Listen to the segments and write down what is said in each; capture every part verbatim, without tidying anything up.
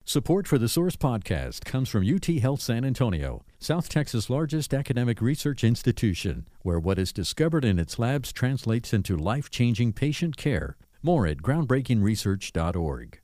Support for the Source podcast comes from U T Health San Antonio, South Texas' largest academic research institution, where what is discovered in its labs translates into life-changing patient care. More at groundbreaking research dot org.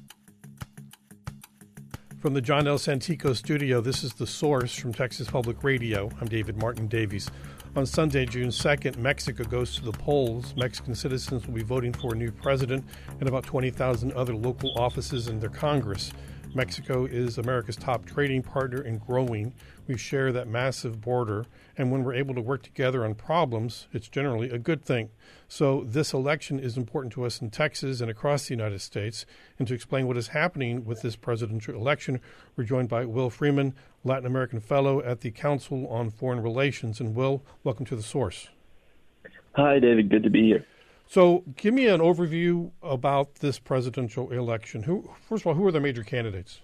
From the John L. Santico studio, this is The Source from Texas Public Radio. I'm David Martin Davies. On Sunday, June second, Mexico goes to the polls. Mexican citizens will be voting for a new president and about twenty thousand other local offices in their Congress. Mexico is America's top trading partner and growing. We share that massive border, and when we're able to work together on problems, it's generally a good thing. So this election is important to us in Texas and across the United States. And to explain what is happening with this presidential election, we're joined by Will Freeman, Latin American Fellow at the Council on Foreign Relations. And Will, welcome to The Source. Hi, David. Good to be here. So give me an overview about this presidential election. Who, first of all, who are the major candidates?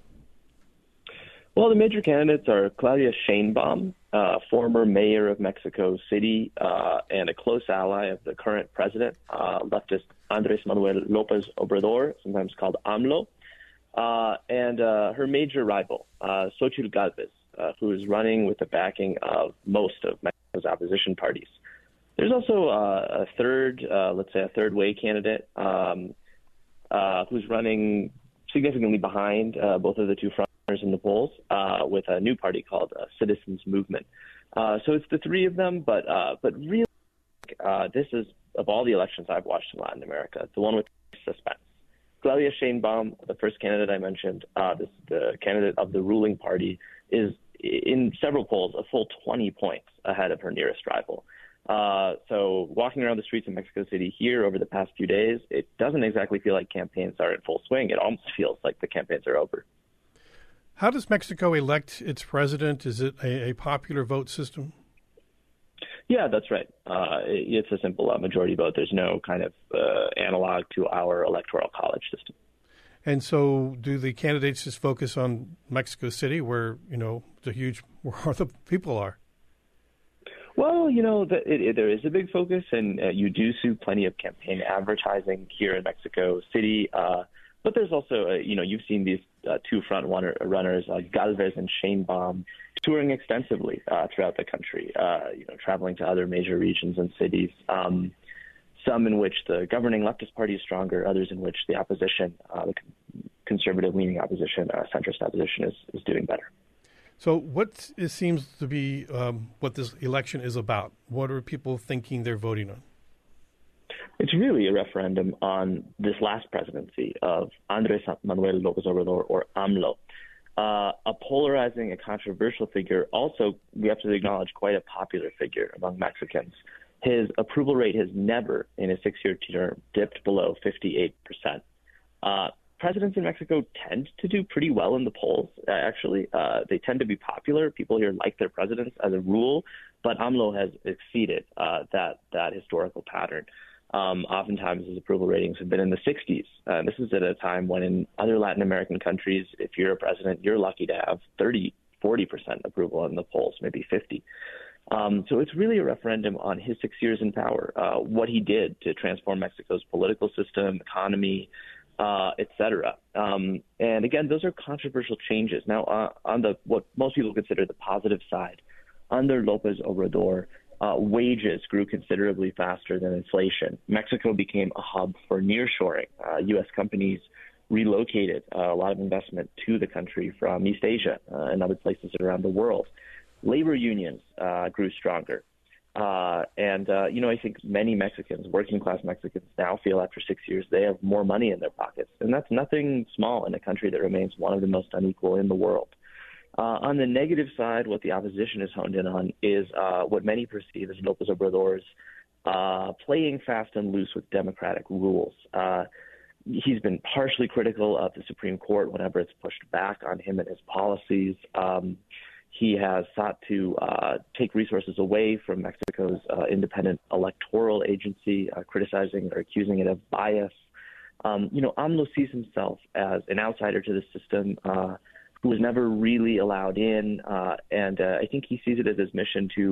Well, the major candidates are Claudia Sheinbaum, uh, former mayor of Mexico City uh, and a close ally of the current president, uh, leftist Andrés Manuel López Obrador, sometimes called AMLO, uh, and uh, her major rival, uh, Xochitl Gálvez, uh, who is running with the backing of most of Mexico's opposition parties. There's also uh, a third, uh, let's say a third way candidate um, uh, who's running significantly behind uh, both of the two frontrunners in the polls uh, with a new party called uh, Citizens Movement. Uh, so it's the three of them, but uh, but really uh, this is, of all the elections I've watched in Latin America, the one with suspense. Claudia Sheinbaum, the first candidate I mentioned, uh, this, the candidate of the ruling party, is in several polls a full twenty points ahead of her nearest rival. Uh, so walking around the streets of Mexico City here over the past few days, it doesn't exactly feel like campaigns are in full swing. It almost feels like the campaigns are over. How does Mexico elect its president? Is it a, a popular vote system? Yeah, that's right. Uh, it, it's a simple uh, majority vote. There's no kind of uh, analog to our electoral college system. And so do the candidates just focus on Mexico City where, you know, the huge, where the people are? Well, you know, the, it, it, there is a big focus, and uh, you do see plenty of campaign advertising here in Mexico City. Uh, but there's also, uh, you know, you've seen these uh, two front runner, runners, uh, Gálvez and Sheinbaum, touring extensively uh, throughout the country, uh, you know, traveling to other major regions and cities, um, some in which the governing leftist party is stronger, others in which the opposition, uh, the conservative-leaning opposition, uh, centrist opposition is, is doing better. So what it seems to be um, what this election is about? What are people thinking they're voting on? It's really a referendum on this last presidency of Andrés Manuel López Obrador, or AMLO, uh, a polarizing, a controversial figure. Also, we have to acknowledge quite a popular figure among Mexicans. His approval rate has never, in a six-year term, dipped below fifty-eight percent. Uh, Presidents in Mexico tend to do pretty well in the polls, uh, actually. Uh, they tend to be popular. People here like their presidents as a rule, but AMLO has exceeded uh, that that historical pattern. Um, oftentimes, his approval ratings have been in the sixties. Uh, this is at a time when in other Latin American countries, if you're a president, you're lucky to have thirty, forty percent approval in the polls, maybe fifty. Um, so it's really a referendum on his six years in power, uh, what he did to transform Mexico's political system, economy, Uh, et cetera. Um, and again, those are controversial changes. Now, uh, on the what most people consider the positive side, under López Obrador, uh, wages grew considerably faster than inflation. Mexico became a hub for nearshoring. Uh, U S companies relocated uh, a lot of investment to the country from East Asia uh, and other places around the world. Labor unions uh, grew stronger. Uh, and, uh, you know, I think many Mexicans, working class Mexicans now feel after six years they have more money in their pockets. And that's nothing small in a country that remains one of the most unequal in the world. Uh, on the negative side, what the opposition is honed in on is uh, what many perceive as López Obrador's uh, playing fast and loose with democratic rules. Uh, he's been partially critical of the Supreme Court whenever it's pushed back on him and his policies. Um, He has sought to uh, take resources away from Mexico's uh, independent electoral agency, uh, criticizing or accusing it of bias. Um, you know, AMLO sees himself as an outsider to the system uh, who was never really allowed in, uh, and uh, I think he sees it as his mission to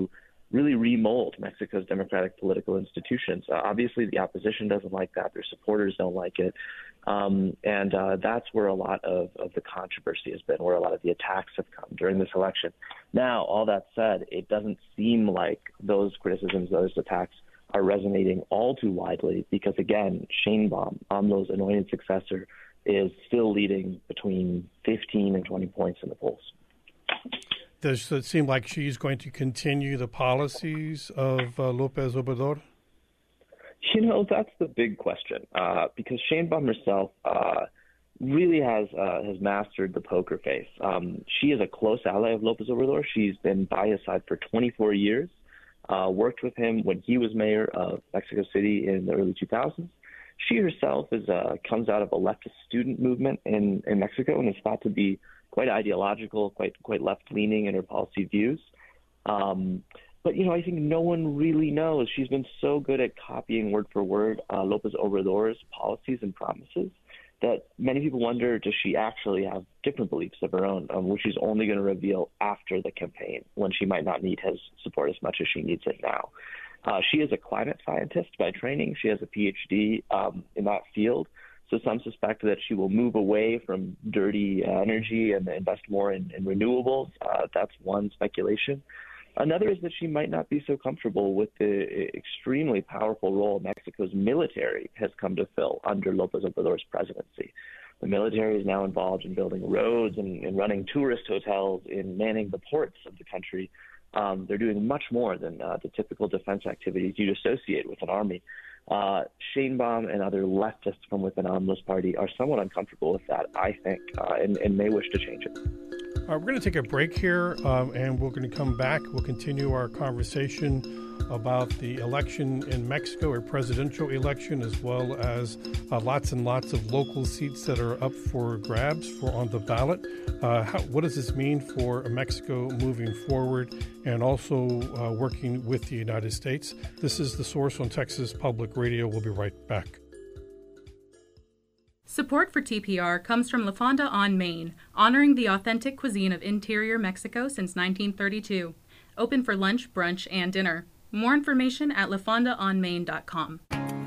really remold Mexico's democratic political institutions. Uh, obviously, the opposition doesn't like that. Their supporters don't like it. Um, and uh, that's where a lot of, of the controversy has been, where a lot of the attacks have come during this election. Now, all that said, it doesn't seem like those criticisms, those attacks are resonating all too widely because, again, Sheinbaum, AMLO's anointed successor, is still leading between fifteen and twenty points in the polls. Does it seem like she's going to continue the policies of uh, López Obrador? You know, that's the big question, uh, because Sheinbaum herself uh, really has uh, has mastered the poker face. Um, she is a close ally of López Obrador. She's been by his side for twenty-four years, uh, worked with him when he was mayor of Mexico City in the early two thousands. She herself is uh, comes out of a leftist student movement in, in Mexico and is thought to be quite ideological, quite quite left-leaning in her policy views. Um, but, you know, I think no one really knows. She's been so good at copying word for word uh, López Obrador's policies and promises that many people wonder, does she actually have different beliefs of her own, um, which she's only going to reveal after the campaign when she might not need his support as much as she needs it now. Uh, she is a climate scientist by training. She has a P H D um, in that field. So some suspect that she will move away from dirty uh, energy and invest more in, in renewables. Uh, that's one speculation. Another is that she might not be so comfortable with the extremely powerful role Mexico's military has come to fill under López Obrador's presidency. The military is now involved in building roads and, and running tourist hotels, in manning the ports of the country. Um, they're doing much more than uh, the typical defense activities you'd associate with an army. Uh, Sheinbaum and other leftists from within AMLO's party are somewhat uncomfortable with that, I think, uh, and, and may wish to change it. Uh, we're going to take a break here, um, and we're going to come back. We'll continue our conversation about the election in Mexico, a presidential election, as well as uh, lots and lots of local seats that are up for grabs for on the ballot. Uh, how, what does this mean for Mexico moving forward, and also uh, working with the United States? This is The Source on Texas Public Radio. We'll be right back. Support for T P R comes from La Fonda on Main, honoring the authentic cuisine of interior Mexico since nineteen thirty-two. Open for lunch, brunch, and dinner. More information at la fonda on main dot com.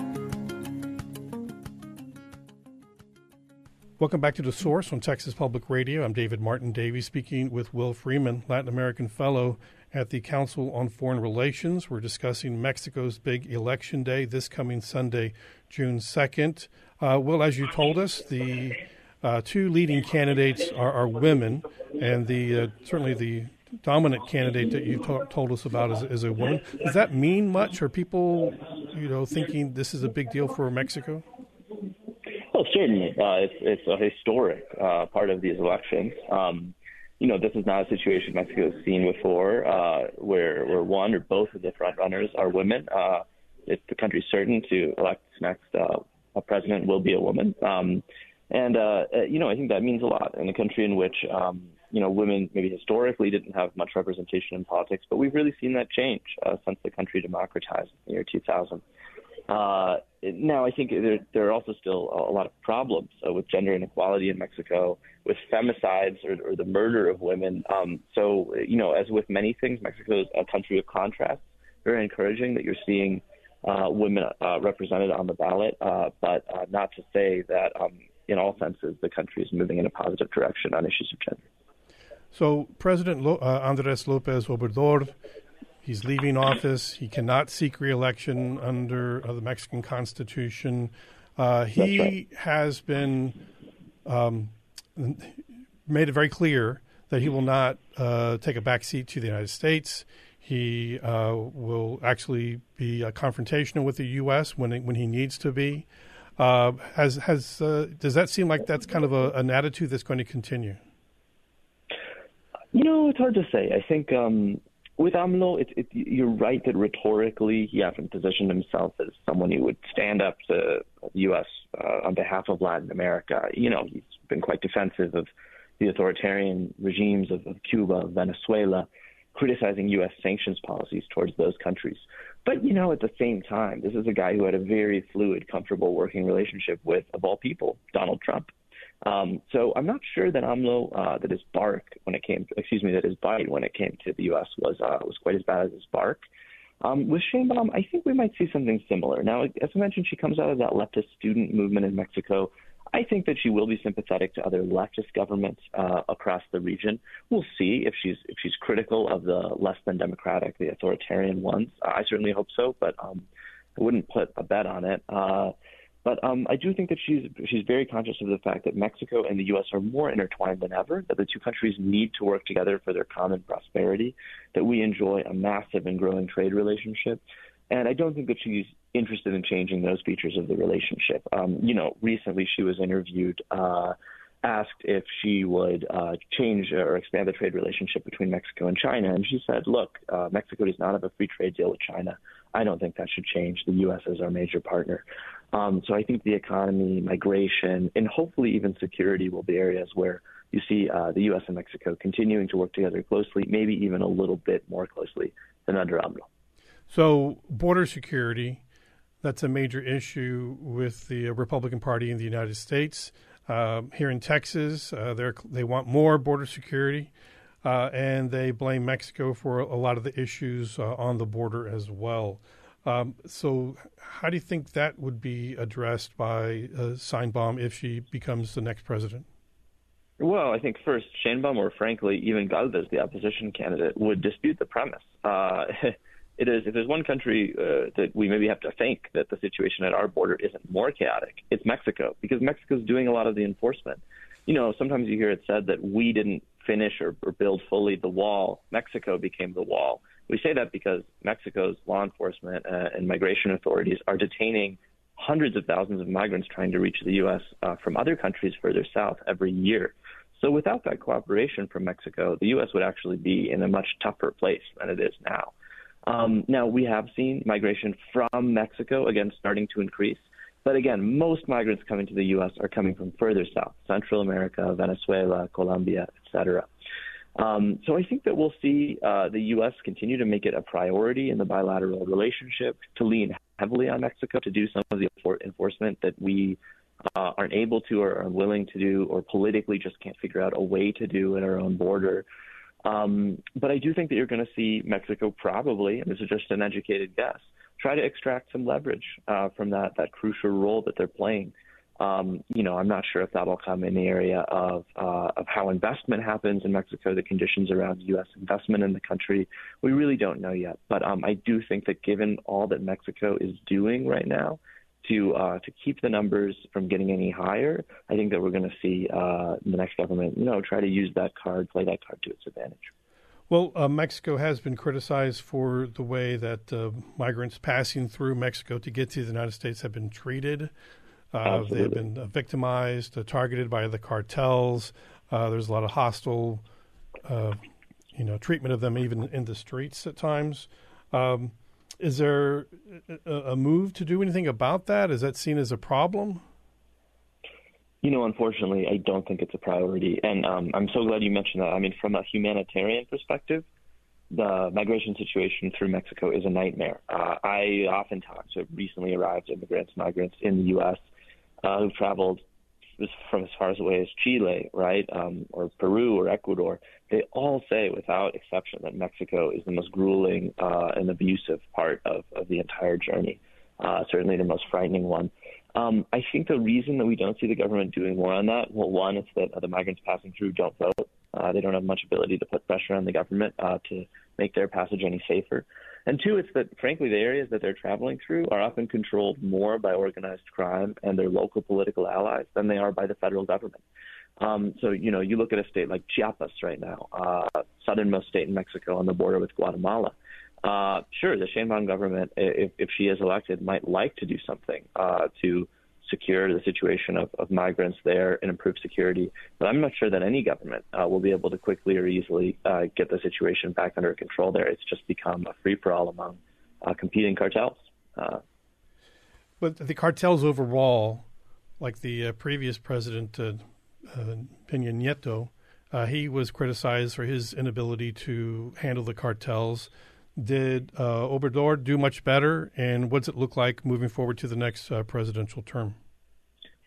Welcome back to The Source on Texas Public Radio. I'm David Martin Davies, speaking with Will Freeman, Latin American Fellow at the Council on Foreign Relations. We're discussing Mexico's big election day this coming Sunday, June second. Uh, Will, as you told us, the uh, two leading candidates are, are women, and the uh, certainly the dominant candidate that you to- told us about is, is a woman. Does that mean much? Are people, you know, thinking this is a big deal for Mexico? Well, certainly. Uh, it's, it's a historic uh, part of these elections. Um, you know, this is not a situation Mexico has seen before, uh, where, where one or both of the front runners are women. Uh, if the country's certain to elect its next uh, a president will be a woman. Um, and, uh, you know, I think that means a lot in a country in which, um, you know, women maybe historically didn't have much representation in politics, but we've really seen that change uh, since the country democratized in the year two thousand. Uh, now, I think there, there are also still a lot of problems uh, with gender inequality in Mexico, with femicides or, or the murder of women. Um, so, you know, as with many things, Mexico is a country of contrasts. Very encouraging that you're seeing uh, women uh, represented on the ballot, uh, but uh, not to say that um, in all senses the country is moving in a positive direction on issues of gender. So President Lo- uh, Andrés López Obrador, he's leaving office. He cannot seek re-election under uh, the Mexican Constitution. Uh, he right. has been um, made it very clear that he will not uh, take a back seat to the United States. He uh, will actually be uh, confrontational with the U S when it, when he needs to be. Uh, has has uh, does that seem like that's kind of a, an attitude that's going to continue? You know, it's hard to say. I think um, with AMLO, it, it, you're right that rhetorically he hasn't positioned himself as someone who would stand up to the U S uh, on behalf of Latin America. You know, he's been quite defensive of the authoritarian regimes of, of Cuba, Venezuela, criticizing U S sanctions policies towards those countries. But, you know, at the same time, this is a guy who had a very fluid, comfortable working relationship with, of all people, Donald Trump. Um, so I'm not sure that AMLO, uh, that his bark when it came, excuse me, that his bite when it came to the U S was uh, was quite as bad as his bark. Um, with Sheinbaum, I think we might see something similar. Now, as I mentioned, she comes out of that leftist student movement in Mexico. I think that she will be sympathetic to other leftist governments uh, across the region. We'll see if she's if she's critical of the less than democratic, the authoritarian ones. I certainly hope so, but um, I wouldn't put a bet on it. Uh, But um, I do think that she's she's very conscious of the fact that Mexico and the U S are more intertwined than ever, that the two countries need to work together for their common prosperity, that we enjoy a massive and growing trade relationship. And I don't think that she's interested in changing those features of the relationship. Um, you know, recently she was interviewed, uh, asked if she would uh, change or expand the trade relationship between Mexico and China. And she said, look, uh, Mexico does not have a free trade deal with China. I don't think that should change. The U S is our major partner. Um, so I think the economy, migration, and hopefully even security will be areas where you see uh, the U S and Mexico continuing to work together closely, maybe even a little bit more closely than under AMLO. So border security, that's a major issue with the Republican Party in the United States. Uh, here in Texas, uh, they they want more border security, uh, and they blame Mexico for a lot of the issues uh, on the border as well. Um, so how do you think that would be addressed by uh, Sheinbaum if she becomes the next president? Well, I think first, Sheinbaum, or frankly, even Galvez, the opposition candidate, would dispute the premise. Uh, it is, if there's one country uh, that we maybe have to think that the situation at our border isn't more chaotic, it's Mexico, because Mexico's doing a lot of the enforcement. You know, sometimes you hear it said that we didn't finish or, or build fully the wall. Mexico became the wall. We say that because Mexico's law enforcement uh, and migration authorities are detaining hundreds of thousands of migrants trying to reach the U S uh, from other countries further south every year. So without that cooperation from Mexico, the U S would actually be in a much tougher place than it is now. Um, now, we have seen migration from Mexico, again, starting to increase. But again, most migrants coming to the U S are coming from further south, Central America, Venezuela, Colombia, et cetera. Um, so I think that we'll see uh, the U S continue to make it a priority in the bilateral relationship, to lean heavily on Mexico to do some of the enforcement that we uh, aren't able to or are unwilling to do, or politically just can't figure out a way to do at our own border. Um, but I do think that you're going to see Mexico probably, and this is just an educated guess, try to extract some leverage uh, from that, that crucial role that they're playing. Um, you know, I'm not sure if that'll come in the area of uh, of how investment happens in Mexico, the conditions around U S investment in the country. We really don't know yet. But um, I do think that given all that Mexico is doing right now to uh, to keep the numbers from getting any higher, I think that we're going to see uh, the next government, you know, try to use that card, play that card to its advantage. Well, uh, Mexico has been criticized for the way that uh, migrants passing through Mexico to get to the United States have been treated. Uh, they've been uh, victimized, uh, targeted by the cartels. Uh, there's a lot of hostile, uh, you know, treatment of them even in the streets at times. Um, is there a, a move to do anything about that? Is that seen as a problem? You know, unfortunately, I don't think it's a priority. And um, I'm so glad you mentioned that. I mean, from a humanitarian perspective, the migration situation through Mexico is a nightmare. Uh, I often talk to recently arrived immigrants, migrants in the U S uh, who've traveled from as far as away as Chile, right, um, or Peru or Ecuador. They all say, without exception, that Mexico is the most grueling uh, and abusive part of, of the entire journey, uh, certainly the most frightening one. Um, I think the reason that we don't see the government doing more on that, well, one, it's that uh, the migrants passing through don't vote. Uh, they don't have much ability to put pressure on the government uh, to make their passage any safer. And two, it's that, frankly, the areas that they're traveling through are often controlled more by organized crime and their local political allies than they are by the federal government. Um, so, you know, you look at a state like Chiapas right now, uh, southernmost state in Mexico on the border with Guatemala. Uh, sure, the Sheinbaum government, if, if she is elected, might like to do something uh, to secure the situation of, of migrants there and improve security. But I'm not sure that any government uh, will be able to quickly or easily uh, get the situation back under control there. It's just become a free-for-all among uh, competing cartels. Uh, but the cartels overall, like the uh, previous president, uh, uh, Peña Nieto, uh, he was criticized for his inability to handle the cartels. Did uh, Obrador do much better, and what does it look like moving forward to the next uh, presidential term?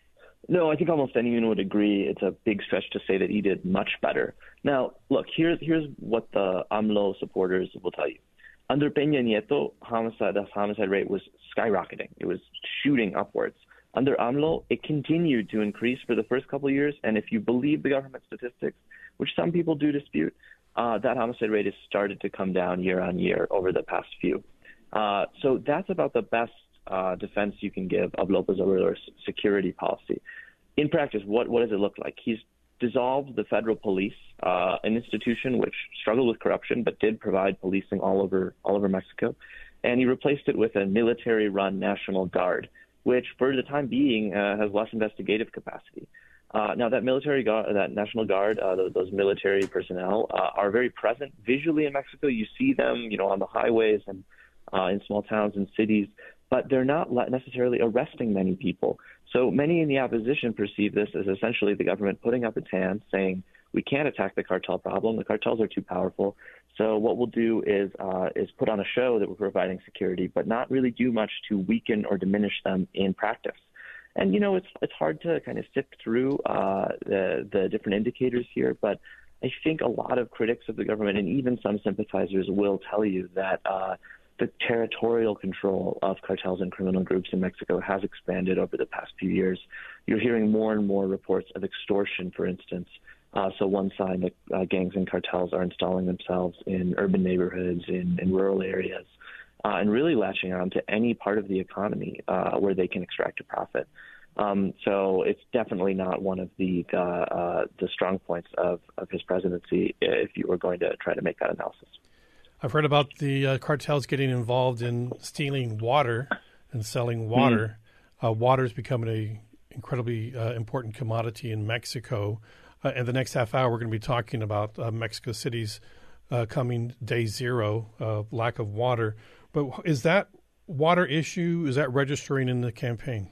No, I think almost anyone would agree. It's a big stretch to say that he did much better. Now, look, here's here's what the AMLO supporters will tell you. Under Peña Nieto, homicide, the homicide rate was skyrocketing. It was shooting upwards. Under AMLO, it continued to increase for the first couple of years, and if you believe the government statistics, which some people do dispute, uh, that homicide rate has started to come down year on year over the past few. Uh, so that's about the best uh, defense you can give of López Obrador's security policy. In practice, what, what does it look like? He's dissolved the federal police, uh, an institution which struggled with corruption but did provide policing all over all over Mexico, and he replaced it with a military-run National Guard, which for the time being uh, has less investigative capacity. Uh, now, that military guard, that National Guard, uh, those, those military personnel uh, are very present visually in Mexico. You see them, you know, on the highways and uh, in small towns and cities, but they're not necessarily arresting many people. So many in the opposition perceive this as essentially the government putting up its hand, saying we can't attack the cartel problem. The cartels are too powerful. So what we'll do is uh, is put on a show that we're providing security, but not really do much to weaken or diminish them in practice. And, you know, it's it's hard to kind of sift through uh, the, the different indicators here, but I think a lot of critics of the government and even some sympathizers will tell you that uh, the territorial control of cartels and criminal groups in Mexico has expanded over the past few years. You're hearing more and more reports of extortion, for instance. Uh, so one side, that uh, gangs and cartels are installing themselves in urban neighborhoods, in, in rural areas, uh, and really latching on to any part of the economy uh, where they can extract a profit. Um, so it's definitely not one of the uh, uh, the strong points of, of his presidency if you were going to try to make that analysis. I've heard about the uh, cartels getting involved in stealing water and selling water. Mm-hmm. Uh, water is becoming a incredibly uh, important commodity in Mexico. Uh, in the next half hour, we're going to be talking about uh, Mexico City's uh, coming day zero, uh, lack of water. But is that water issue, is that registering in the campaign?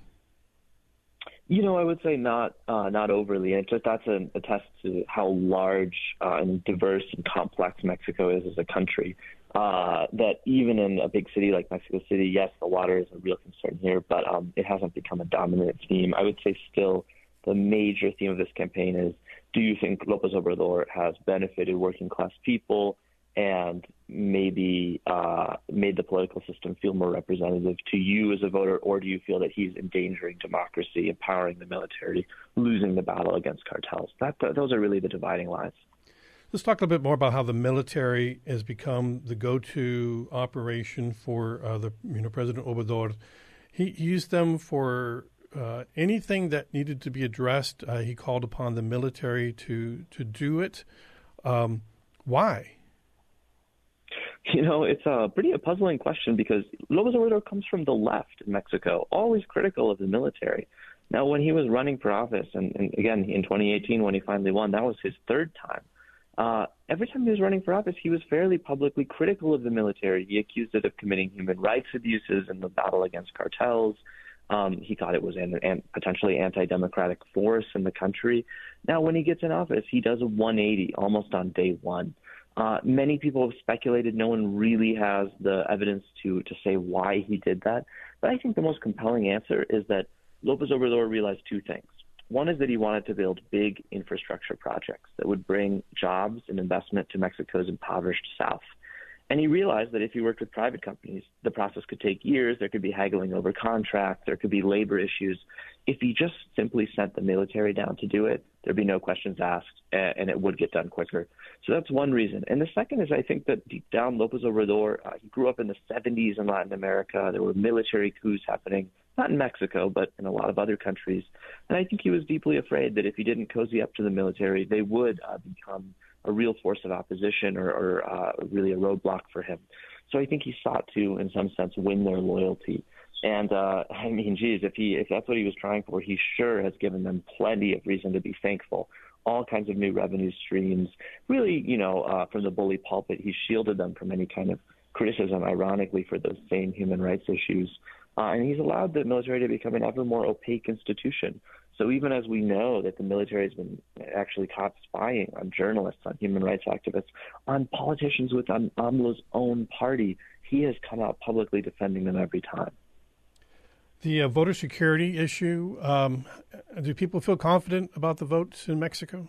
You know, I would say not uh, not overly. It just that's a, a test to how large uh, and diverse and complex Mexico is as a country. Uh, that even in a big city like Mexico City, yes, the water is a real concern here, but um, it hasn't become a dominant theme. I would say still the major theme of this campaign is, do you think López Obrador has benefited working class people and maybe uh, made the political system feel more representative to you as a voter, or do you feel that he's endangering democracy, empowering the military, losing the battle against cartels? That, th- those are really the dividing lines. Let's talk a little bit more about how the military has become the go-to operation for uh, the you know President Obrador. He, he used them for uh, anything that needed to be addressed. Uh, he called upon the military to to do it. Um, why? You know, it's a pretty a puzzling question because López Obrador comes from the left in Mexico, always critical of the military. Now, when he was running for office, and, and again, in twenty eighteen, when he finally won, that was his third time. Uh, every time he was running for office, he was fairly publicly critical of the military. He accused it of committing human rights abuses in the battle against cartels. Um, he thought it was an, an potentially anti-democratic force in the country. Now, when he gets in office, he does a one eighty almost on day one. Uh, many people have speculated. No one really has the evidence to, to say why he did that. But I think the most compelling answer is that López Obrador realized two things. One is that he wanted to build big infrastructure projects that would bring jobs and investment to Mexico's impoverished South. And he realized that if he worked with private companies, the process could take years. There could be haggling over contracts. There could be labor issues. If he just simply sent the military down to do it, there'd be no questions asked, and it would get done quicker. So that's one reason. And the second is I think that deep down, López Obrador, uh, he grew up in the seventies in Latin America. There were military coups happening, not in Mexico, but in a lot of other countries. And I think he was deeply afraid that if he didn't cozy up to the military, they would uh, become a real force of opposition or, or uh, really a roadblock for him. So I think he sought to, in some sense, win their loyalty. And, uh, I mean, geez, if he if that's what he was trying for, he sure has given them plenty of reason to be thankful. All kinds of new revenue streams. Really, you know, uh, from the bully pulpit, he shielded them from any kind of criticism, ironically, for those same human rights issues. Uh, and he's allowed the military to become an ever more opaque institution. So even as we know that the military has been actually caught spying on journalists, on human rights activists, on politicians within AMLO's own party, he has come out publicly defending them every time. The uh, voter security issue, um, do people feel confident about the votes in Mexico?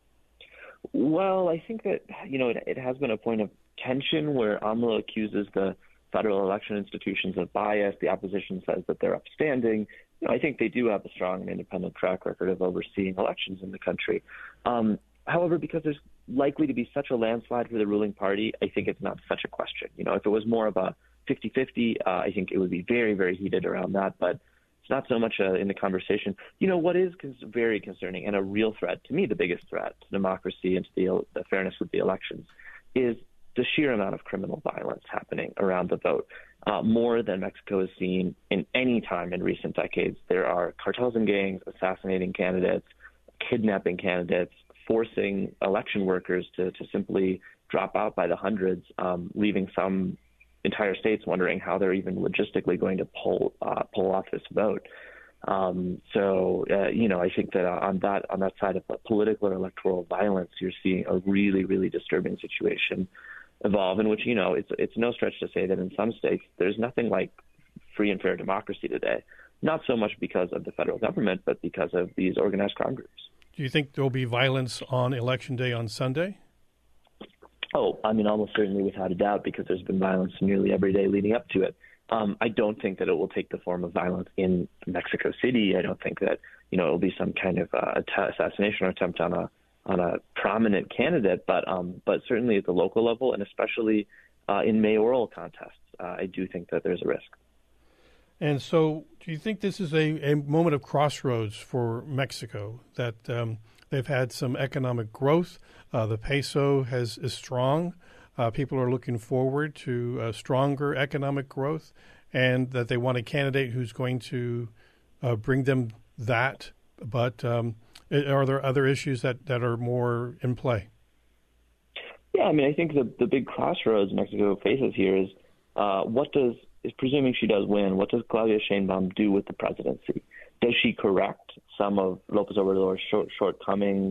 Well, I think that, you know, it, it has been a point of tension where AMLO accuses the federal election institutions of bias. The opposition says that they're upstanding. You know, I think they do have a strong and independent track record of overseeing elections in the country. Um, however, because there's likely to be such a landslide for the ruling party, I think it's not such a question. You know, if it was more of a fifty-fifty, uh, I think it would be very, very heated around that. But it's not so much uh, in the conversation. You know, what is cons- very concerning and a real threat, to me, the biggest threat to democracy and to the, the fairness of the elections, is the sheer amount of criminal violence happening around the vote. Uh, more than Mexico has seen in any time in recent decades. There are cartels and gangs assassinating candidates, kidnapping candidates, forcing election workers to, to simply drop out by the hundreds, um, leaving some entire states wondering how they're even logistically going to pull uh, pull off this vote. Um, so, uh, you know, I think that on that on that side of political or electoral violence, you're seeing a really, really disturbing situation evolve, in which, you know, it's it's no stretch to say that in some states there's nothing like free and fair democracy today. Not so much because of the federal government, but because of these organized crime groups. Do you think there will be violence on Election Day on Sunday? Oh, I mean, almost certainly, without a doubt, because there's been violence nearly every day leading up to it. Um, I don't think that it will take the form of violence in Mexico City. I don't think that, you know, it will be some kind of uh, assassination or attempt on a on a prominent candidate, but um, but certainly at the local level, and especially uh, in mayoral contests, uh, I do think that there's a risk. And so, do you think this is a, a moment of crossroads for Mexico, that um, they've had some economic growth, uh, the peso has is strong, uh, people are looking forward to uh, stronger economic growth, and that they want a candidate who's going to uh, bring them that, but um, are there other issues that, that are more in play? Yeah, I mean, I think the, the big crossroads Mexico faces here is uh, what does, is presuming she does win, what does Claudia Sheinbaum do with the presidency? Does she correct some of López Obrador's short, shortcomings,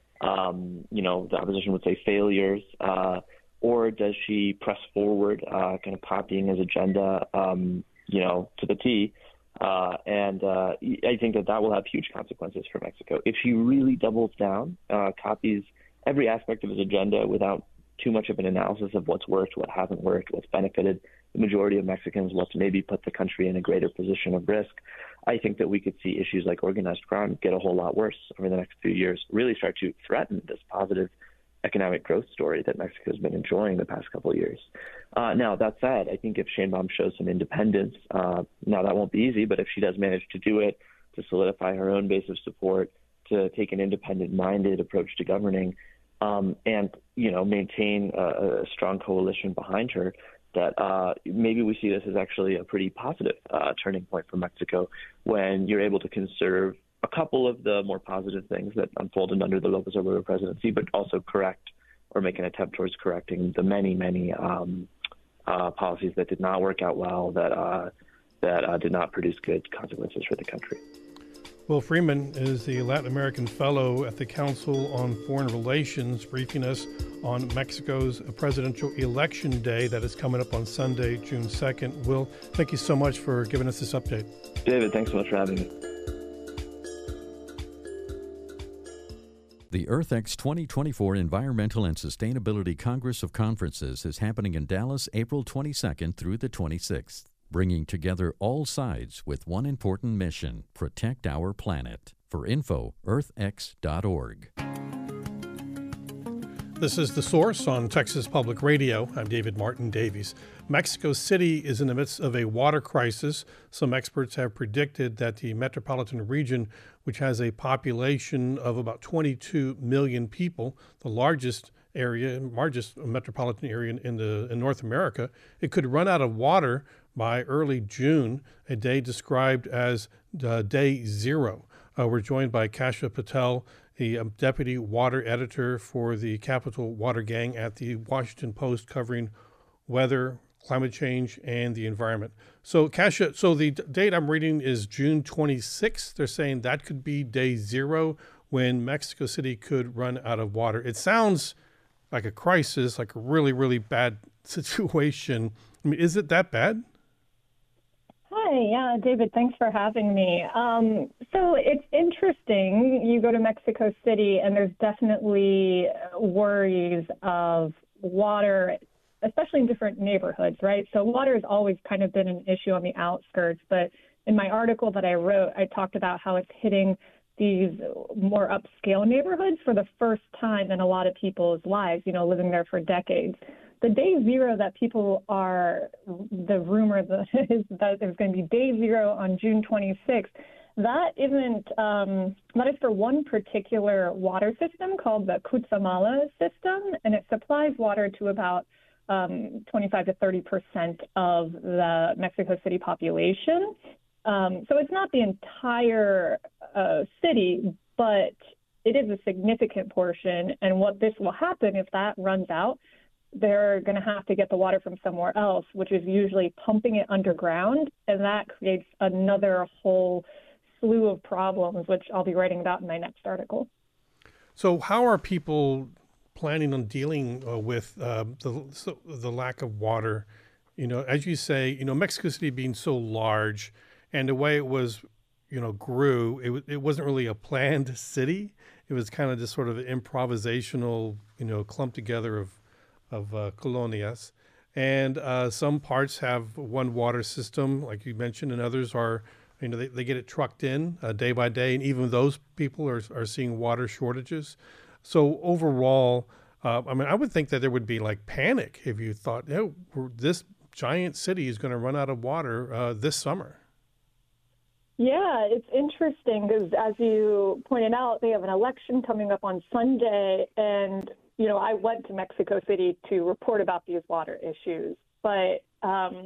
um, you know, the opposition would say failures, uh, or does she press forward, uh, kind of copying his agenda, um, you know, to the T? Uh, and uh, I think that that will have huge consequences for Mexico. If she really doubles down, uh, copies every aspect of his agenda without too much of an analysis of what's worked, what hasn't worked, what's benefited the majority of Mexicans, what's maybe put the country in a greater position of risk, I think that we could see issues like organized crime get a whole lot worse over the next few years, really start to threaten this positive economic growth story that Mexico has been enjoying the past couple of years. Uh, now, that said, I think if Sheinbaum shows some independence, uh, now that won't be easy, but if she does manage to do it, to solidify her own base of support, to take an independent-minded approach to governing, um, and, you know, maintain a, a strong coalition behind her, that uh, maybe we see this as actually a pretty positive uh, turning point for Mexico, when you're able to conserve a couple of the more positive things that unfolded under the López Obrador presidency, but also correct or make an attempt towards correcting the many, many um, uh, policies that did not work out well, that uh, that uh, did not produce good consequences for the country. Will Freeman is the Latin American Fellow at the Council on Foreign Relations, briefing us on Mexico's presidential election day that is coming up on Sunday, June second. Will, thank you so much for giving us this update. David, thanks so much for having me. The EarthX twenty twenty-four Environmental and Sustainability Congress of Conferences is happening in Dallas April twenty-second through the twenty-sixth, bringing together all sides with one important mission: protect our planet. For info, earth x dot org. This is The Source on Texas Public Radio. I'm David Martin Davies. Mexico City is in the midst of a water crisis. Some experts have predicted that the metropolitan region, which has a population of about twenty-two million people, the largest area, largest metropolitan area in, the, in North America, it could run out of water by early June, a day described as uh, day zero. Uh, we're joined by Kasha Patel, the um, deputy water editor for the Capital Water Gang at the Washington Post, covering weather, climate change, and the environment. So, Kasha, so the d- date I'm reading is June twenty-sixth. They're saying that could be day zero when Mexico City could run out of water. It sounds like a crisis, like a really, really bad situation. I mean, is it that bad? Hi, Hi, yeah, David, thanks for having me. Um, so it's interesting. You go to Mexico City, and there's definitely worries of water, especially in different neighborhoods, right? So water has always kind of been an issue on the outskirts, but in my article that I wrote, I talked about how it's hitting these more upscale neighborhoods for the first time in a lot of people's lives, you know, living there for decades. The day zero that people are, the rumor is that there's going to be day zero on June twenty-sixth, that isn't, um, that is for one particular water system called the Cutzamala system, and it supplies water to about um, twenty-five to thirty percent of the Mexico City population. Um, so it's not the entire uh, city, but it is a significant portion. And what this will happen if that runs out, they're going to have to get the water from somewhere else, which is usually pumping it underground. And that creates another whole slew of problems, which I'll be writing about in my next article. So how are people planning on dealing uh, with uh, the, so the lack of water? You know, as you say, you know, Mexico City being so large, and the way it was, you know, grew, it, it wasn't really a planned city. It was kind of just sort of an improvisational, you know, clump together of, of uh, colonias. And uh, some parts have one water system, like you mentioned, and others are, you know, they, they get it trucked in uh, day by day. And even those people are, are seeing water shortages. So overall, uh, I mean, I would think that there would be like panic if you thought, oh, this giant city is going to run out of water uh, this summer. Yeah, it's interesting because, as you pointed out, they have an election coming up on Sunday. And, you know, I went to Mexico City to report about these water issues. But um,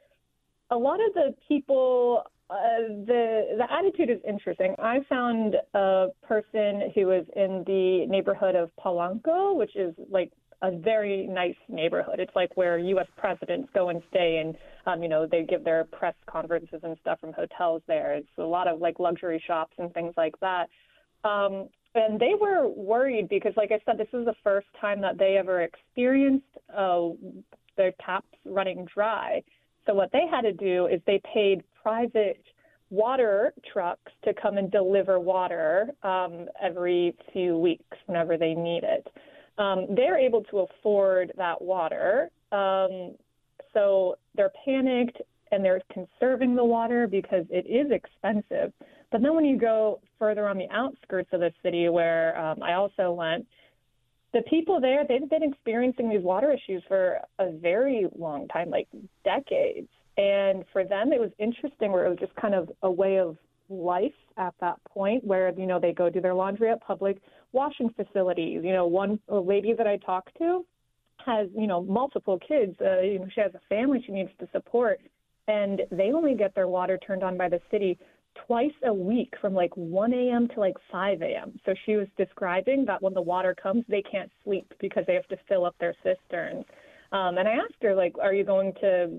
a lot of the people, uh, the, the attitude is interesting. I found a person who was in the neighborhood of Polanco, which is like a very nice neighborhood. It's like where U S presidents go and stay, and um, you know, they give their press conferences and stuff from hotels there. It's a lot of like luxury shops and things like that. Um, and they were worried because, like I said, this is the first time that they ever experienced uh, their taps running dry. So what they had to do is they paid private water trucks to come and deliver water um, every few weeks whenever they need it. Um, they're able to afford that water. Um, so they're panicked and they're conserving the water because it is expensive. But then when you go further on the outskirts of the city where um, I also went, the people there, they've been experiencing these water issues for a very long time, like decades. And for them, it was interesting where it was just kind of a way of life at that point where, you know, they go do their laundry at public washing facilities. You know, one lady that I talked to has, you know, multiple kids. Uh, you know, she has a family she needs to support, and they only get their water turned on by the city twice a week from like one a.m. to like five a.m. So she was describing that when the water comes, they can't sleep because they have to fill up their cisterns. Um, and I asked her, like, are you going to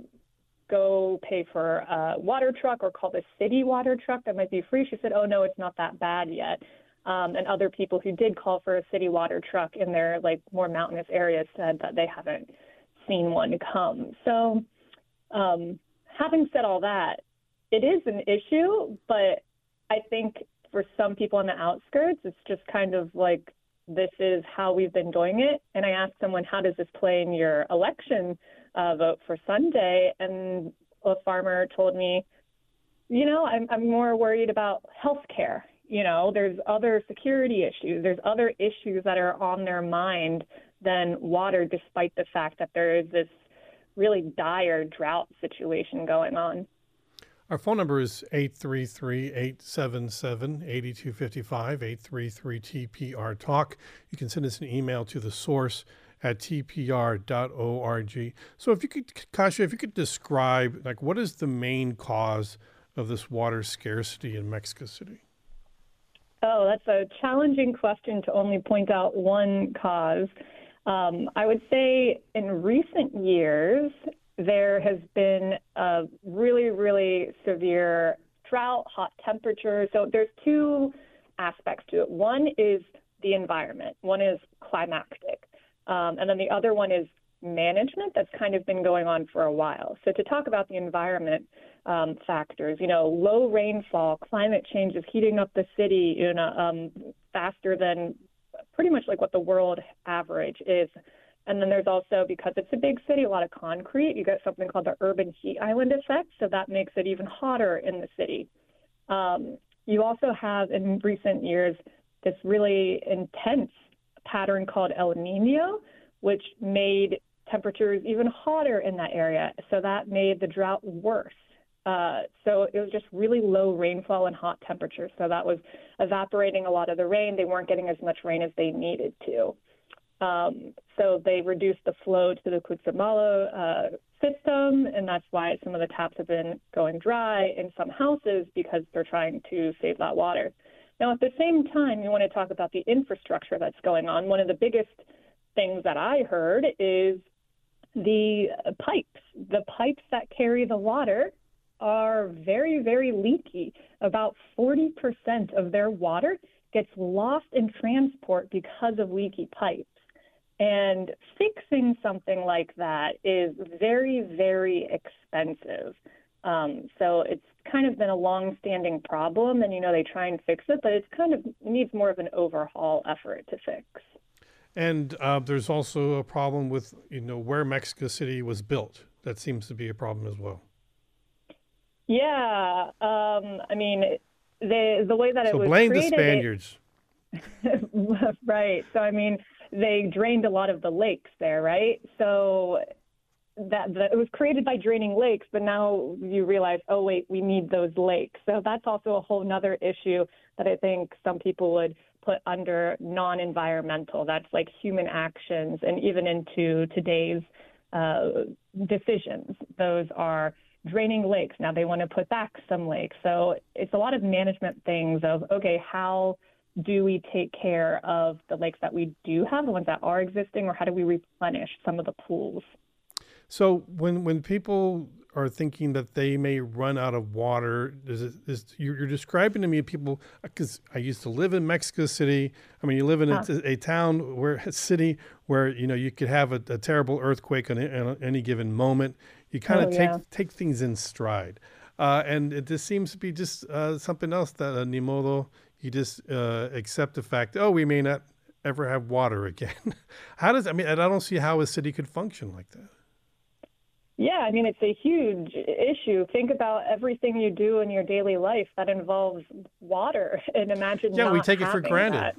go pay for a water truck or call the city water truck that might be free? She said, oh, no, it's not that bad yet. Um, and other people who did call for a city water truck in their like more mountainous areas said that they haven't seen one come. So um, having said all that, it is an issue, but I think for some people on the outskirts, it's just kind of like, this is how we've been doing it. And I asked someone, how does this play in your election uh, vote for Sunday? And a farmer told me, you know, I'm, I'm more worried about health care. You know, there's other security issues. There's other issues that are on their mind than water, despite the fact that there is this really dire drought situation going on. Our phone number is eight three three, eight seven seven, eight two five five, eight three three T P R Talk. You can send us an email to the source at T P R dot org. So if you could, Kasia, if you could describe, like, what is the main cause of this water scarcity in Mexico City? Oh, that's a challenging question to only point out one cause. Um, I would say in recent years, there has been a really, really severe drought, hot temperatures. So there's two aspects to it. One is the environment. One is climactic. Um, and then the other one is management that's kind of been going on for a while. So to talk about the environment, um, factors. You know, low rainfall, climate change is heating up the city, you know, um, faster than pretty much like what the world average is. And then there's also, because it's a big city, a lot of concrete, you get something called the urban heat island effect. So that makes it even hotter in the city. Um, you also have in recent years this really intense pattern called El Nino, which made temperatures even hotter in that area. So that made the drought worse. Uh, so it was just really low rainfall and hot temperatures. So that was evaporating a lot of the rain. They weren't getting as much rain as they needed to. Um, so they reduced the flow to the Cutzamala uh, system, and that's why some of the taps have been going dry in some houses because they're trying to save that water. Now, at the same time, you want to talk about the infrastructure that's going on. One of the biggest things that I heard is the pipes. The pipes that carry the water are very, very leaky. About forty percent of their water gets lost in transport because of leaky pipes. And fixing something like that is very, very expensive. Um, so it's kind of been a long-standing problem, and, you know, they try and fix it, but it's kind of needs more of an overhaul effort to fix. And uh, there's also a problem with, you know, where Mexico City was built. That seems to be a problem as well. Yeah. Um, I mean, the the way that so it was blame created, the Spaniards. It, right. So, I mean, they drained a lot of the lakes there, right? So that, that it was created by draining lakes, but now you realize, oh, wait, we need those lakes. So that's also a whole nother issue that I think some people would put under non-environmental. That's like human actions, and even into today's uh, decisions. Those are draining lakes. Now they want to put back some lakes. So it's a lot of management things of, okay, how do we take care of the lakes that we do have, the ones that are existing, or how do we replenish some of the pools? So when when people are thinking that they may run out of water, is it, is, you're, you're describing to me people, because I used to live in Mexico City. I mean, you live in a, huh. a town where a city where, you know, you could have a, a terrible earthquake on, on any given moment. You kind of oh, take yeah. take things in stride. Uh, and it just seems to be just uh, something else that, uh, ni modo, you just uh, accept the fact, oh, we may not ever have water again. How does, I mean, I don't see how a city could function like that. Yeah, I mean, it's a huge issue. Think about everything you do in your daily life that involves water, and imagine yeah, not we take it for granted. That.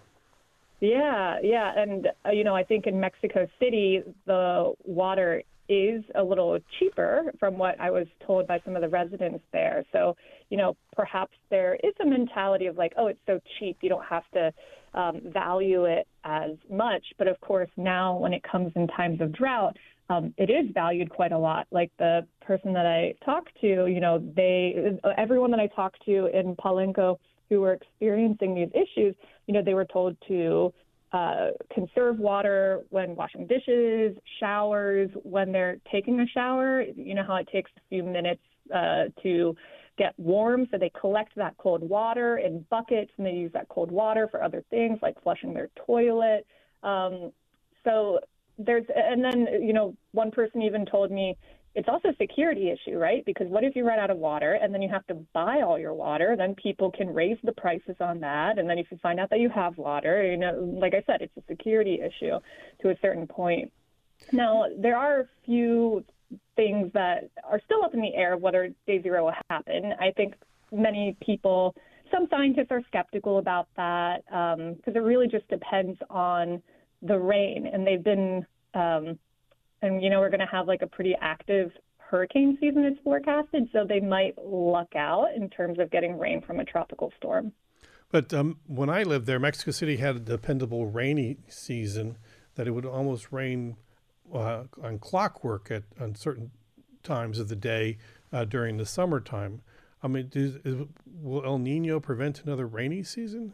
Yeah, yeah, and uh, you know, I think in Mexico City, the water is a little cheaper from what I was told by some of the residents there. So, you know, perhaps there is a mentality of like, oh, it's so cheap, you don't have to um, value it as much. But of course, now when it comes in times of drought, um, it is valued quite a lot. Like the person that I talked to, you know, they, everyone that I talked to in Palenque who were experiencing these issues, you know, they were told to Uh, conserve water when washing dishes, showers, when they're taking a shower. You know how it takes a few minutes uh, to get warm, so they collect that cold water in buckets, and they use that cold water for other things like flushing their toilet. Um, so there's, and then, you know, one person even told me it's also a security issue, right? Because what if you run out of water and then you have to buy all your water? Then people can raise the prices on that. And then if you find out that you have water, you know, like I said, it's a security issue to a certain point. Now, there are a few things that are still up in the air of whether day zero will happen. I think many people, some scientists are skeptical about that because um, it really just depends on the rain. And they've been... Um, And, you know, we're going to have like a pretty active hurricane season is forecasted, so they might luck out in terms of getting rain from a tropical storm. But um, when I lived there, Mexico City had a dependable rainy season that it would almost rain uh, on clockwork at on certain times of the day uh, during the summertime. I mean, is, is, will El Nino prevent another rainy season?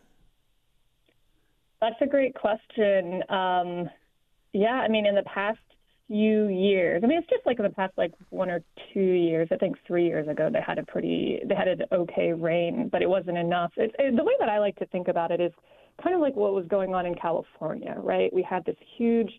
That's a great question. Um, yeah, I mean, in the past few years. I mean, it's just like in the past, like one or two years. I think three years ago, they had a pretty, they had an okay rain, but it wasn't enough. It, it, the way that I like to think about it is kind of like what was going on in California, right? We had this huge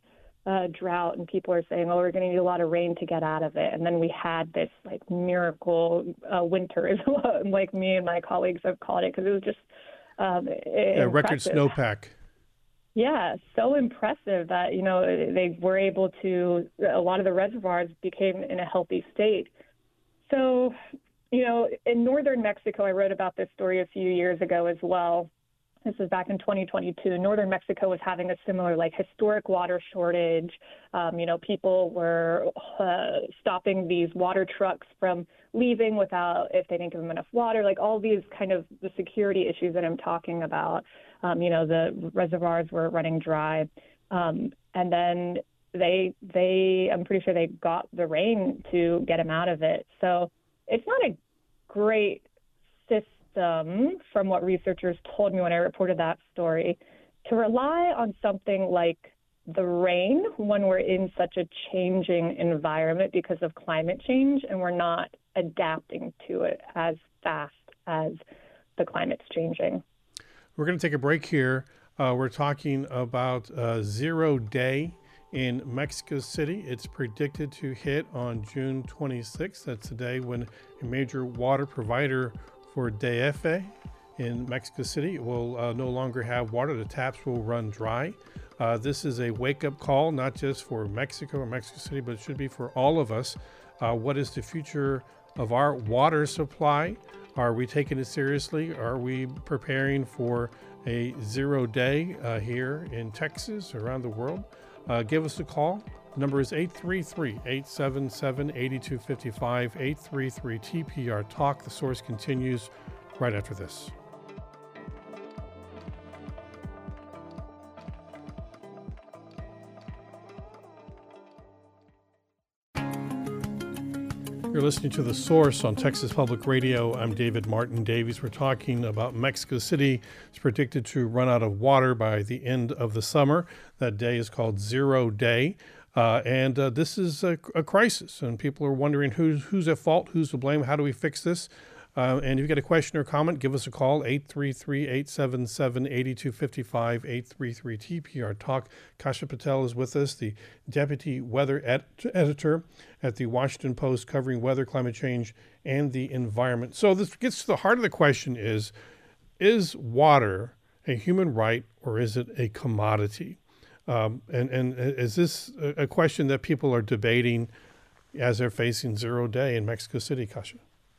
uh, drought, and people are saying, oh, we're going to need a lot of rain to get out of it. And then we had this like miracle uh, winter, is what like me and my colleagues have called it, because it was just um, yeah, record snowpack. Yeah, so impressive that, you know, they were able to, a lot of the reservoirs became in a healthy state. So, you know, in northern Mexico, I wrote about this story a few years ago as well. This was back in twenty twenty-two. Northern Mexico was having a similar, like, historic water shortage. Um, you know, people were uh, stopping these water trucks from leaving without, if they didn't give them enough water, like all these kind of the security issues that I'm talking about. Um, you know, the reservoirs were running dry. Um, and then they, they, I'm pretty sure they got the rain to get them out of it. So it's not a great system, from what researchers told me when I reported that story, to rely on something like the rain when we're in such a changing environment because of climate change and we're not adapting to it as fast as the climate's changing. We're going to take a break here. Uh, we're talking about uh, zero day in Mexico City. It's predicted to hit on June twenty-sixth. That's the day when a major water provider for D F A in Mexico City will uh, no longer have water. The taps will run dry. Uh, this is a wake-up call, not just for Mexico or Mexico City, but it should be for all of us. Uh, what is the future of our water supply? Are we taking it seriously? Are we preparing for a zero day uh, here in Texas, around the world? Uh, give us a call. The number is eight three three, eight seven seven, eight two five five, eight three three T P R Talk. The Source continues right after this. You're listening to The Source on Texas Public Radio. I'm David Martin Davies. We're talking about Mexico City. It's predicted to run out of water by the end of the summer. That day is called Zero Day. Uh, and uh, this is a, a crisis, and people are wondering who's, who's at fault, who's to blame, how do we fix this? Uh, and if you've got a question or comment, give us a call, eight three three, eight seven seven, eight two five five, eight three three T P R Talk. Kasha Patel is with us, the Deputy Weather ed- Editor at the Washington Post, covering weather, climate change, and the environment. So this gets to the heart of the question is, is water a human right or is it a commodity? Um, and, and is this a question that people are debating as they're facing zero day in Mexico City, Kasha?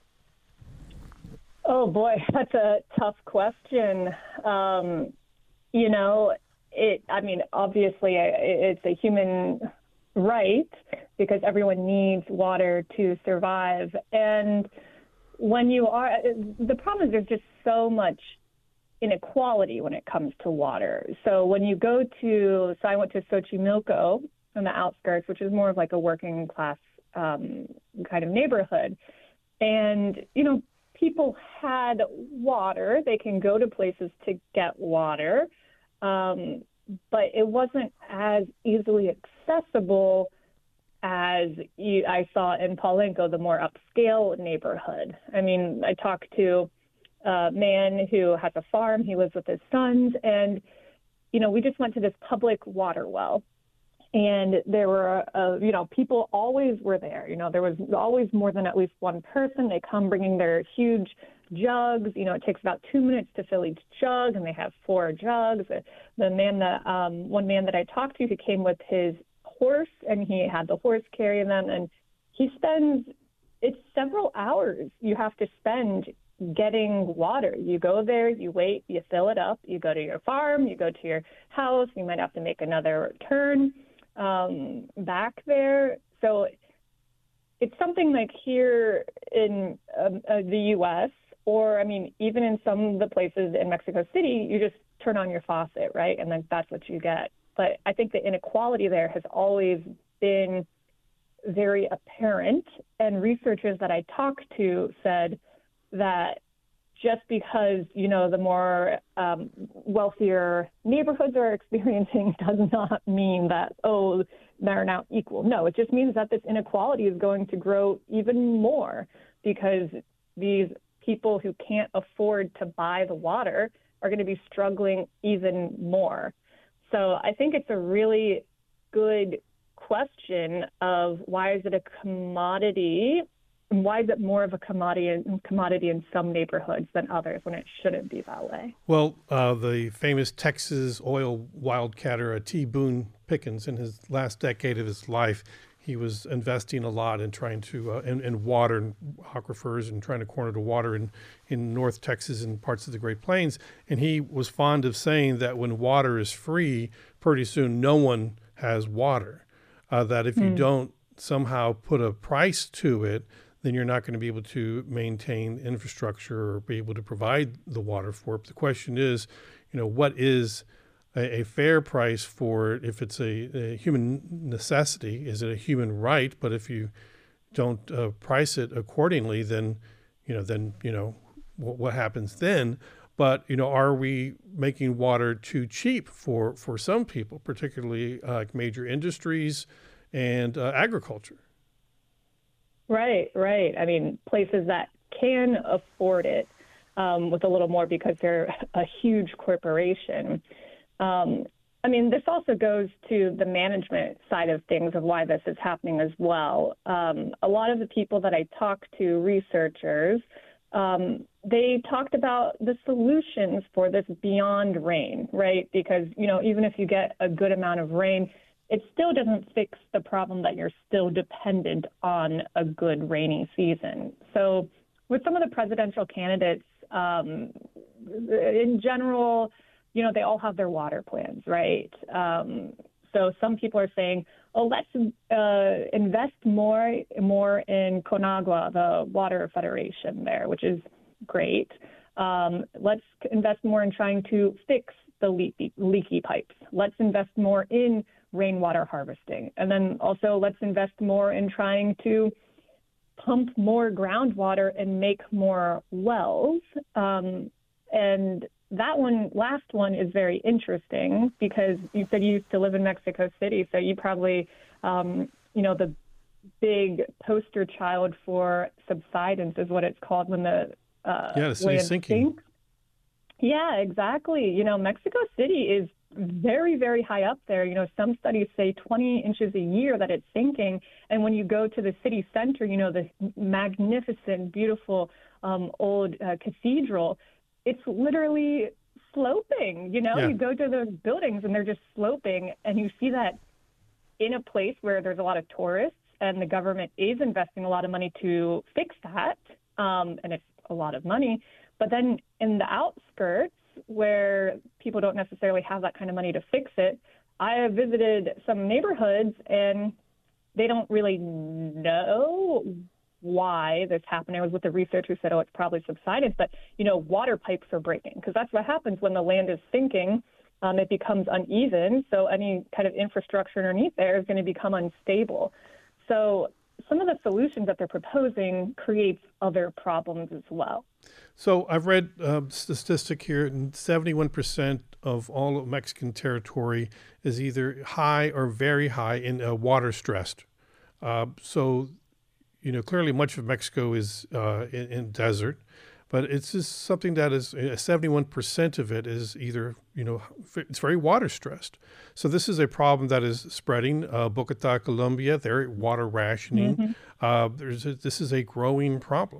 Oh, boy, that's a tough question. Um, you know, it. I mean, obviously, it's a human right because everyone needs water to survive. And when you are, the problem is there's just so much inequality when it comes to water. So when you go to, so I went to Xochimilco on the outskirts, which is more of like a working class um, kind of neighborhood. And, you know, people had water. They can go to places to get water, um, but it wasn't as easily accessible as you, I saw in Palenque, the more upscale neighborhood. I mean, I talked to a man who has a farm. He lives with his sons, and, you know, we just went to this public water well. And there were, uh, you know, people always were there. You know, there was always more than at least one person. They come bringing their huge jugs. You know, it takes about two minutes to fill each jug, and they have four jugs. The man that, um, one man that I talked to, he came with his horse, and he had the horse carry them. And he spends, it's several hours you have to spend getting water. You go there, you wait, you fill it up, you go to your farm, you go to your house, you might have to make another turn um, back there. So it's something like here in um, uh, the U S, or I mean, even in some of the places in Mexico City, you just turn on your faucet, right? And then that's what you get. But I think the inequality there has always been very apparent. And researchers that I talked to said that just because, you know, the more um, wealthier neighborhoods are experiencing does not mean that, oh, they're now equal. No, it just means that this inequality is going to grow even more because these people who can't afford to buy the water are going to be struggling even more. So I think it's a really good question of why is it a commodity, and why is it more of a commodity in, commodity in some neighborhoods than others when it shouldn't be that way? Well, uh, the famous Texas oil wildcatter uh, T. Boone Pickens, in his last decade of his life, he was investing a lot in trying to, uh, in, in water and aquifers and trying to corner the water in, in North Texas and parts of the Great Plains. And he was fond of saying that when water is free, pretty soon no one has water. Uh, that if you mm. don't somehow put a price to it, then you're not going to be able to maintain infrastructure or be able to provide the water for it. But the question is, you know, what is a, a fair price for it? If it's a, a human necessity, is it a human right? But if you don't uh, price it accordingly, then, you know, then, you know, what, what happens then? But, you know, are we making water too cheap for, for some people, particularly uh, major industries and uh, agriculture? Right, right. I mean, places that can afford it um, with a little more because they're a huge corporation. Um, I mean, this also goes to the management side of things of why this is happening as well. Um, a lot of the people that I talked to, researchers, um, they talked about the solutions for this beyond rain, right? Because, you know, even if you get a good amount of rain, it still doesn't fix the problem that you're still dependent on a good rainy season. So with some of the presidential candidates, um, in general, you know, they all have their water plans, right? Um, so some people are saying, oh, let's uh, invest more, more in Conagua, the water federation there, which is great. Um, let's invest more in trying to fix the leaky, leaky pipes. Let's invest more in rainwater harvesting. And then also let's invest more in trying to pump more groundwater and make more wells. Um, and that one, last one is very interesting because you said you used to live in Mexico City, so you probably, um, you know, the big poster child for subsidence is what it's called when the uh, yeah, the city's sinking. Sinks. Yeah, exactly. You know, Mexico City is very, very high up there. You know, some studies say twenty inches a year that it's sinking. And when you go to the city center, you know, the magnificent, beautiful um, old uh, cathedral, it's literally sloping. You know, yeah. You go to the buildings and they're just sloping. And you see that in a place where there's a lot of tourists and the government is investing a lot of money to fix that. Um, and it's a lot of money. But then in the outskirts, where people don't necessarily have that kind of money to fix it, I have visited some neighborhoods and they don't really know why this happened. I was with the researcher who said, oh, it's probably subsidence, but, you know, water pipes are breaking because that's what happens when the land is sinking. Um, it becomes uneven, so any kind of infrastructure underneath there is going to become unstable. So some of the solutions that they're proposing creates other problems as well. So I've read a uh, statistic here, and seventy-one percent of all of Mexican territory is either high or very high in uh, water stressed. Uh, so, you know, clearly much of Mexico is uh, in, in desert, but it's just something that is uh, seventy-one percent of it is either, you know, it's very water stressed. So this is a problem that is spreading. Uh, Bogota, Colombia, they're water rationing. Mm-hmm. Uh, there's a, this is a growing problem.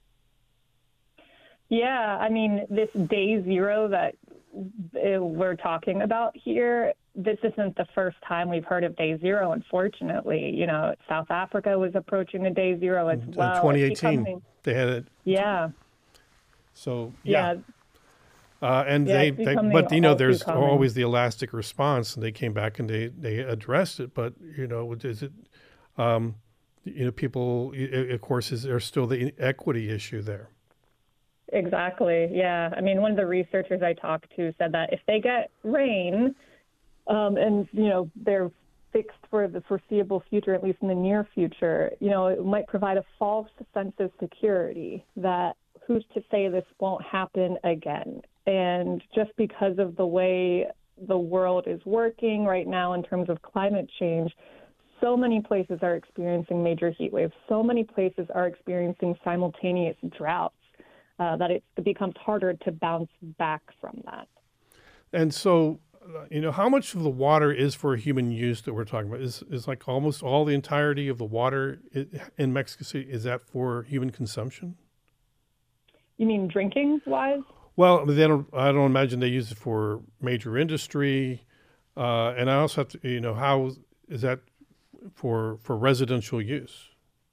Yeah, I mean, this day zero that we're talking about here, this isn't the first time we've heard of day zero, unfortunately. You know, South Africa was approaching a day zero as well. In twenty eighteen, becoming, they had it. Yeah. So, yeah. yeah. Uh, and yeah, they, they, but, you know, there's always the elastic response, and they came back and they, they addressed it. But, you know, is it, um, you know, people, of course, is there's still the equity issue there. Exactly. Yeah. I mean, one of the researchers I talked to said that if they get rain um, and, you know, they're fixed for the foreseeable future, at least in the near future, you know, it might provide a false sense of security that who's to say this won't happen again. And just because of the way the world is working right now in terms of climate change, so many places are experiencing major heat waves. So many places are experiencing simultaneous droughts. Uh, that it becomes harder to bounce back from that. And so you know, how much of the water is for human use that we're talking about? Is is like almost all the entirety of the water in Mexico City, is that for human consumption? You mean drinking wise? Well, they don't, I don't imagine they use it for major industry. Uh, and I also have to, you know, how is that for for residential use?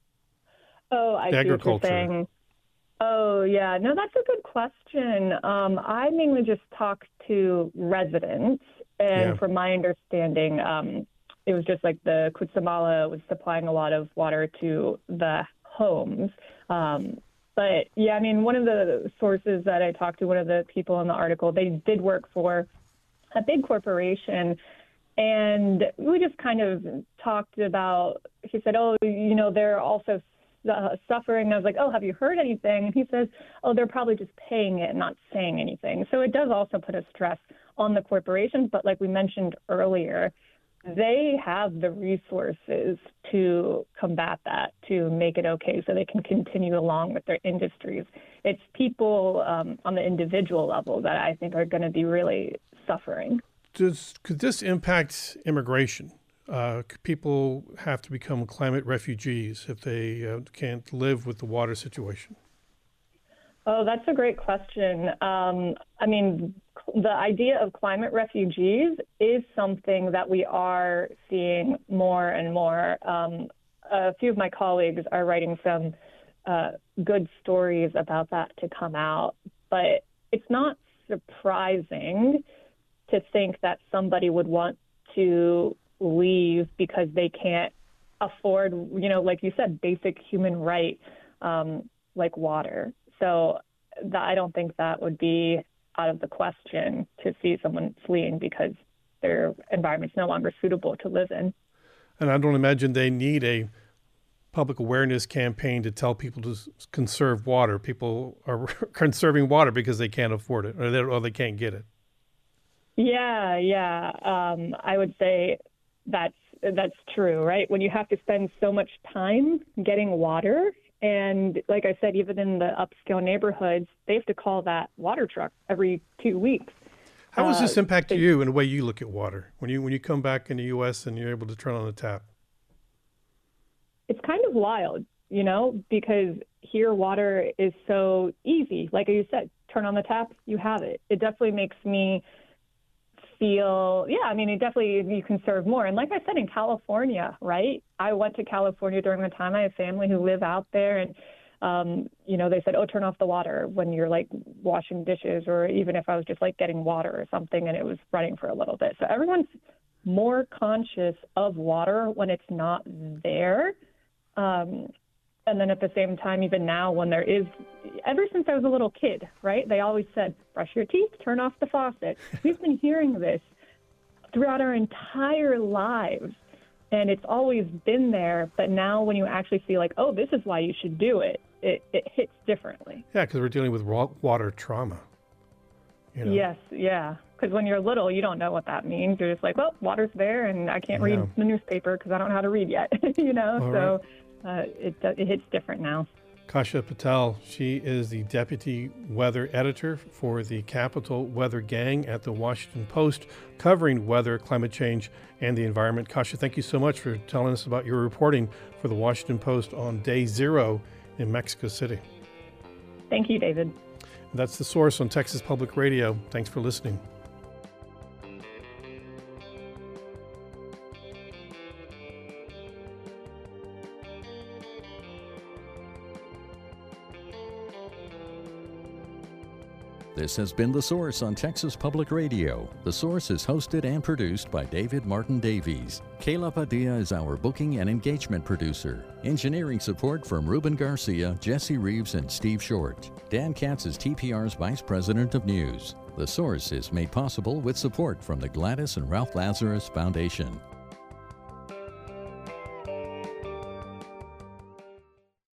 Oh, I see what you're saying. Oh, yeah. No, that's a good question. Um, I mainly just talk to residents. And Yeah. from my understanding, um, it was just like the Cutzamala was supplying a lot of water to the homes. Um, but, yeah, I mean, one of the sources that I talked to, one of the people in the article, they did work for a big corporation. And we just kind of talked about, he said, oh, you know, they're also uh, suffering. I was like, oh, have you heard anything? And he says, oh, they're probably just paying it and not saying anything. So it does also put a stress on the corporations. But like we mentioned earlier, they have the resources to combat that, to make it okay so they can continue along with their industries. It's people um, on the individual level that I think are going to be really suffering. Does, could this impact immigration? Uh, could people have to become climate refugees if they uh, can't live with the water situation? Oh, that's a great question. Um, I mean, the idea of climate refugees is something that we are seeing more and more. Um, a few of my colleagues are writing some uh, good stories about that to come out, but it's not surprising to think that somebody would want to leave because they can't afford, you know, like you said, basic human right, um, like water. So that, I don't think that would be out of the question to see someone fleeing because their environment's no longer suitable to live in. And I don't imagine they need a public awareness campaign to tell people to s- conserve water. People are conserving water because they can't afford it or they, or they can't get it. Yeah, yeah. Um, I would say that's that's true, right? When you have to spend so much time getting water, and like I said, even in the upscale neighborhoods, they have to call that water truck every two weeks. How does this Uh, impact they- you in the way you look at water when you when you come back in the U S and you're able to turn on the tap? It's kind of wild, you know, because here water is so easy. Like you said, turn on the tap, you have it. It definitely makes me feel, yeah, I mean, it definitely, you can serve more. And like I said, in California, right? I went to California during the time. I have family who live out there, and, um, you know, they said, oh, turn off the water when you're like washing dishes, or even if I was just like getting water or something and it was running for a little bit. So everyone's more conscious of water when it's not there. Um, and then at the same time, even now when there is, ever since I was a little kid, right, they always said, brush your teeth, turn off the faucet. We've been hearing this throughout our entire lives, and it's always been there. But now when you actually see like, oh, this is why you should do it, it, it hits differently. Yeah, because we're dealing with raw water trauma. You know? Yes, yeah. Because when you're little, you don't know what that means. You're just like, well, water's there, and I can't read Yeah. the newspaper because I don't know how to read yet, you know? All so uh, it, it hits different now. Kasha Patel, she is the deputy weather editor for the Capital Weather Gang at the Washington Post, covering weather, climate change, and the environment. Kasha, thank you so much for telling us about your reporting for the Washington Post on day zero in Mexico City. Thank you, David. That's The Source on Texas Public Radio. Thanks for listening. This has been The Source on Texas Public Radio. The Source is hosted and produced by David Martin Davies. Kayla Padilla is our booking and engagement producer. Engineering support from Ruben Garcia, Jesse Reeves, and Steve Short. Dan Katz is T P R's Vice President of News. The Source is made possible with support from the Gladys and Ralph Lazarus Foundation.